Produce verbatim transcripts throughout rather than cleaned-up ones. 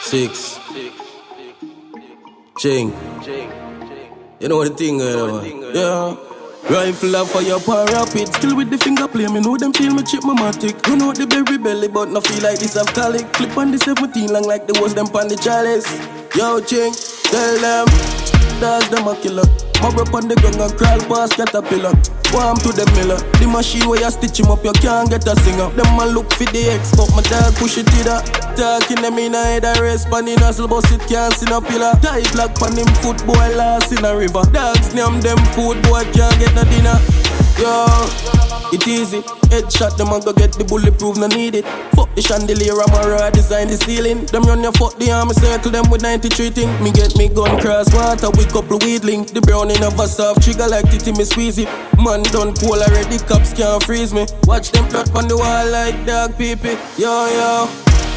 Six. Ching. You know the thing, uh, yeah. Rifle up for your power rapid. Skill with the finger play. Me know them feel me chip my matic. You know the berry belly, but no feel like this alcoholic. Clip on the seventeen long like the was them pan the chalice. Yo, Ching, tell them dogs them a killer. Mob up on the gun and crawl past caterpillar. Warm to the miller. The machine where you stitch him up, you can't get a singer. Them man look for the X, but my dog push it to that. Talking them in a head, I race pan in hustle, but it can't see no pillar. Tie black pan him foot, boy lost in a river. Dogs name them food, boy can't get no dinner. Yo, it easy. Headshot them and go get the bulletproof, no need it. Fuck the chandelier, I'm a design the ceiling. Them run your fuck the army circle, them with ninety-three thing. Me get me gun cross water with couple weed link. The browning of a soft trigger like titty, me squeeze it. Man done cool already, cops can't freeze me. Watch them plot on the wall like dog pee-pee. Yo, yo,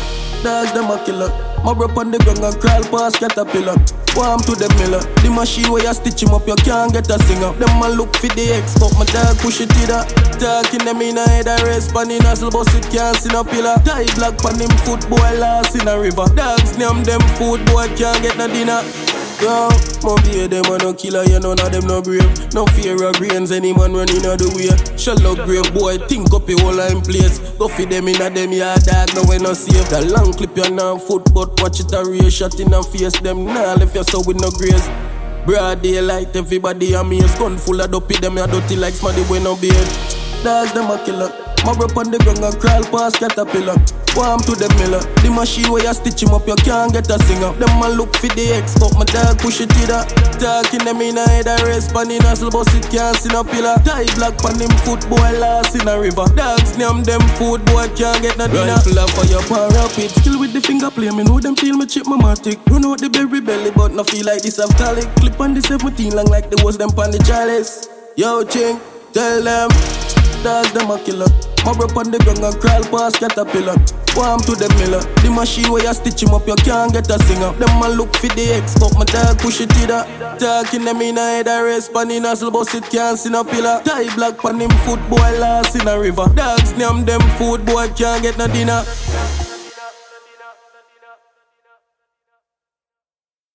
dogs them a killer. Mob up on the gun and crawl past caterpillar. Warm to the miller. The machine where you stitch him up, you can't get a singer. Them man look for the X, but my dog push it to that. Talking them in a head, I race pan in hustle, but it can't see no pillar. Tie black pan him foot, boy lost in a river. Dogs name them food, boy can't get no dinner. Yo, mom hear them a no killer, you know none of them no brave. No fear of brains, any man running out the way. Shallow grave, boy, think up your whole in place. Go feed them in a them yard, dog, no way no safe. The long clip you now foot, but watch it a real shot in a face. Them nah left you so with no grace. Broad daylight, everybody amaze. Gun full of dopey, them a dirty like smaddy with no beard. Dogs them a killer. Mob up on the gun and crawl past caterpillar. Warm to the miller. The machine where you stitch him up, you can't get a singer. Them man look for the X, but my dog push it to that. Talking them in a head, I race pan in hustle, but it can't see no pillar. Tie black pan him foot, boy lost in a river. Dogs name them food, boy can't get no dinner. Rifle up for your power rapid. Skill with the finger play. Me know them feel me chip my matic. Run out the berry belly, but no feel like this alcoholic. Clip on the seventeen long like the was them pan the chalice. Yo, Ching, tell them dogs them a killer. Mob up on the gun and crawl past caterpillar. Warm to the miller. The machine where you stitch him up, you can't get a singer. Them man look for the X, but my dog push it to that. Talking them in a head, I race pan in hustle, but it can't see no pillar. Tie black pan him foot, boy lost in a river. Dogs name them food, boy can't get no dinner.